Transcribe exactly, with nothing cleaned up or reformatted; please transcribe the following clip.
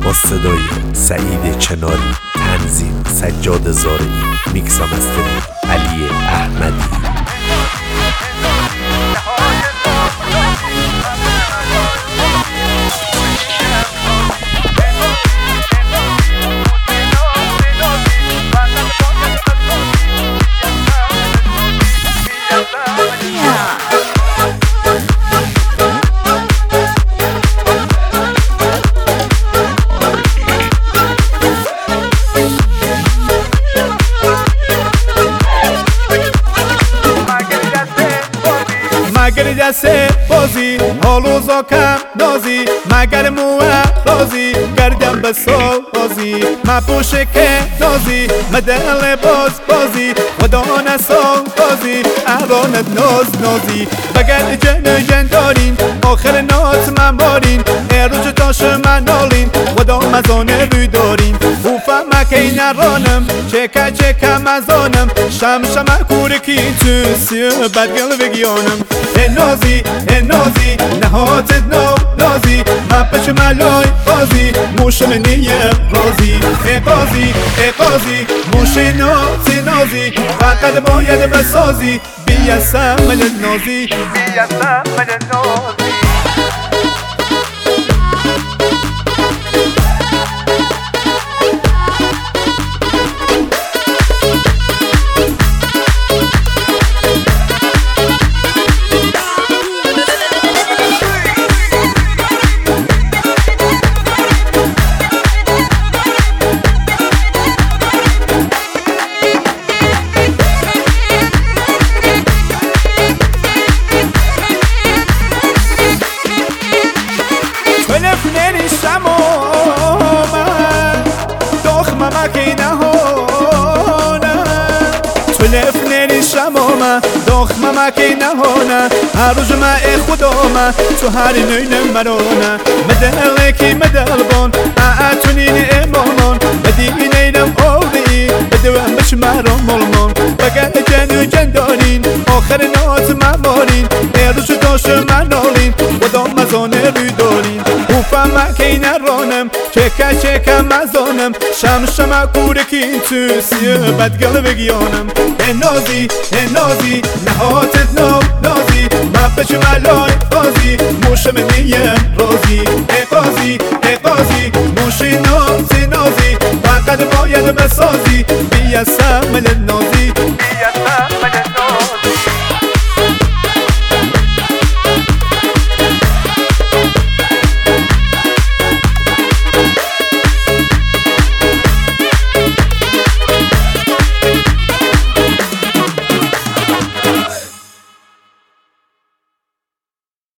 با صدای سعید چناری، تنظیم سجاد زارعی، میکس و مسترینگ علی احمدی. مگر دسته بازی حالوزا کم نازی مگر موه رازی گردم به سال بازی ما پوشه که نازی مدل باز بازی ودان سال بازی اراند ناز نازی بگر جن جن دارین آخر نات من بارین اروج تاش من نالین ودان مزانه روی دارین بوفا مکی نرانم چکا چکا مزانم شم شم کورکی تو سی بدگل بگیانم نازی نازی نهات نو نازی مپش ملای بازی موشم نیه رازی ای قازی ای قازی موش نازی نازی فقط باید بسازی بیستم من نازی بیستم من نازی شمامه داخ ماما که نهانه هر روز ما ای خدا ما تو هر نوین مرانه مدل کی مدل بان اعتونین امامان بدین اینم آوری بدوم بش مرام ملمان بگر جن و جن دارین آخر ناز ممارین ای روز داش من نالین و دام مزانه روی دارین بوفم که نرانم چکا چکا مزانم شم شم کورکین تو سیه بدگل بگیانم نازی نازی نهاتت نو نازی مپش ملای بازی موشم نیه رازی ای قازی ای قازی موش نازی نازی فقط باید بسازی بیستم من نازی